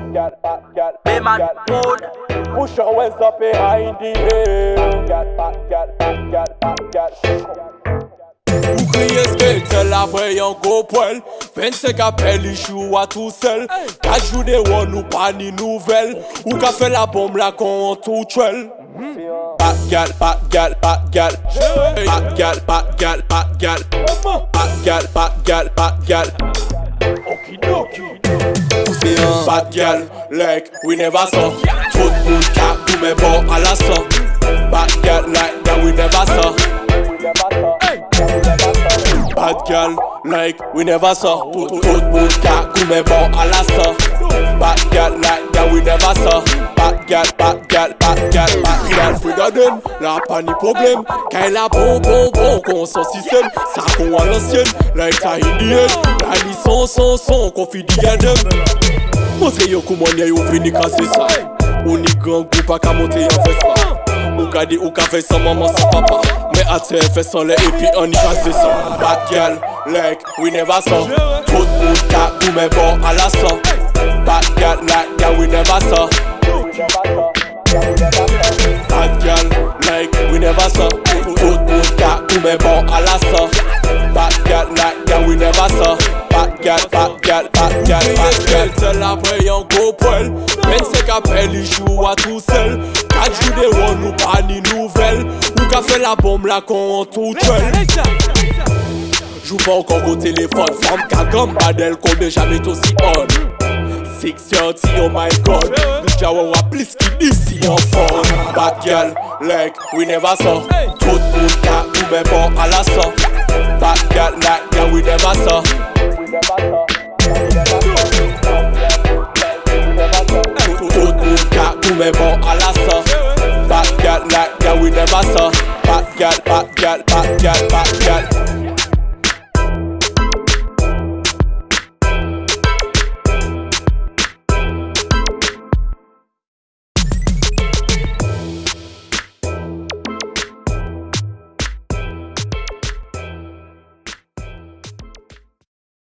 Be man food. Push your hands up behind the Ou crier skate, après yon go poil 25 appels, il joue à tout seul 4 jours de one ou pas ni nouvelle Ou qu'a fait la bombe là qu'on tout tuel Pas de gal, pas de gal, pas de gal Pas de gal, pas de gal, pas de gal Pas de gal, pas de gal, pas de gal Pas de gal, like we never saw Tout le monde cap, tout mes bords à la sang Pas de gal, like that we never saw Bad girl, like we never saw Tout le monde cap, tout mes bords à la sang Bad girl, like that we never saw Bad girl, bad girl, bad girl, bad girl Free garden, la pas ni problème Quand elle a bon, qu'on s'en système Ça qu'on à l'ancienne, like ça indienne La ni son, qu'on fit d'y dem Montre yo comment y'a yo vini casser ça On y grand groupe à qu'à monter en fait ça Ou gade ou qu'a fait sans maman sans papa Mais à terre fait sans les et puis on y casse ça Bad girl, like we never saw Tout le monde cap, tout mes bords à la sang Bad girl, like that we never saw Bad girl, like we never saw Tout le monde cap, tout mes bords à la sang Bad girl, like that we never saw Bad girl, bad girl, bad girl, bad girl Seul après yon go poil 25 appels, il joue à tout seul 4 jours de one ou pas ni nouvelle Ou qu'a fait la bombe là qu'on tout tuel Joue pas encore au téléphone Femme qu'a gomme badel qu'on déjà met aussi on 630, oh my god Nous j'awa plus qui d'ici en fond Bad girl, like we never saw Tout le monde qu'a tout mes bords à la sang Bad girl, like that we never saw Tout le monde qu'a tout mes bords à la sang Bad girl, like that we never saw Bad girl, bad girl, bad girl, bad girl